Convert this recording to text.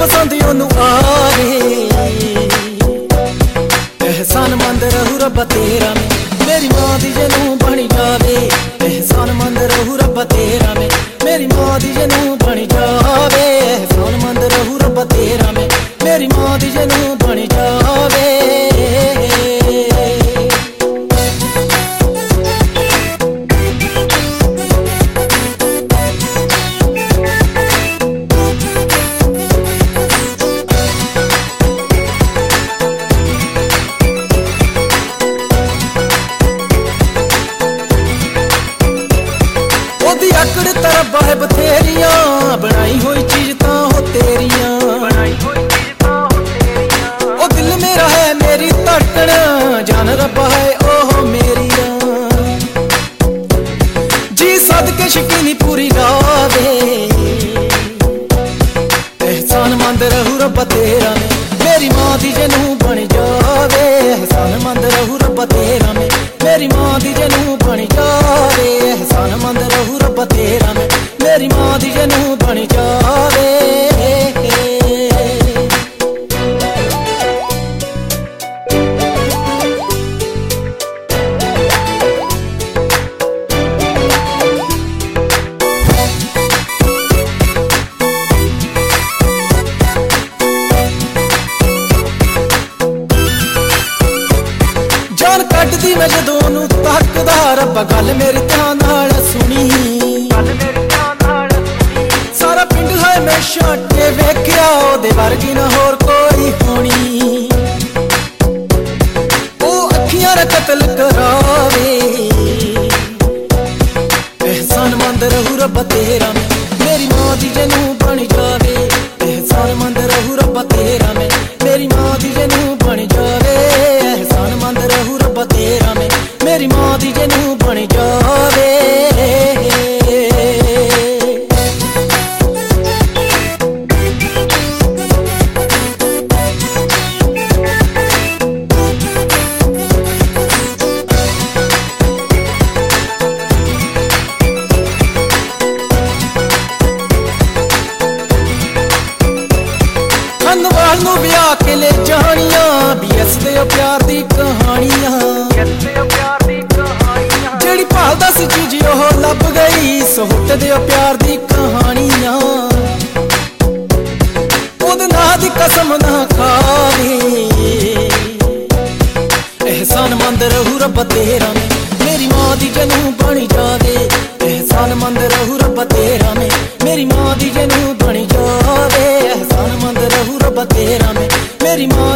पसंद ओनू आवे। एहसानमंद रहू रब्बा तेरा मैं, मेरी मां दी जनू बनी जावे। एहसानमंद रहू रब्बा तेरा मैं, मेरी मां दी जनू बनी जावे। एहसानमंद रहू रब्बा तेरा मैं, मेरी मां दी जनू बनी जावे। अकड़ तरब्बा है बथेरियां, बनाई हुई चीज तां हो तेरियां। ओ दिल मेरा है मेरी धड़कन, जान रब्बा है ओहो मेरिया। जी सदके शकीनी पूरी गावे। एहसानमंद रहू रब्बा तेरा मैं, मेरी मां दी जनू बन जावे। एहसानमंद रहू रब्बा तेरा मैं, मेरी मां दी जनू बन जावे। एहसानमंद रहू रब्बा तेरा मैं, मेरी मां दी जनू बन जावे। जान कटदी मैं जदों नू तकदा, रब्बा गल मेरी ध्यान नाल सुनी। सारा पिंड है मैं छाटे वेख्या, ओदे वर्गी ना होर कोई होनी। ओ अखियां दा कतल करावे। एहसानमंद रहू रब्बा तेरा मैं, मेरी मां दी जनू बन जावे। एहसानमंद रहू रब्बा तेरा मैं, मेरी मां दी जनू बन जावे। एहसानमंद रहू रब्बा तेरा मैं, मेरी मां दी जनू बन जावे। खंदवाल नू ब्याह के ले जानियां, बीएस दे प्यार दी कहानियां। जेड़ी भालदा सी चीज ओह लभ गई, सोहट दे प्यार दी कहानियां। ओदे नां दी कसम ना खावे। एहसानमंद रहू रब्बा तेरा मैं, मेरी मां दी जनू बन जावे। एहसानमंद रहू रब्बा तेरा मैं, मेरी मां दी जनू बन जावे। एहसानमंद रहू रब्बा तेरा मैं, मेरी मां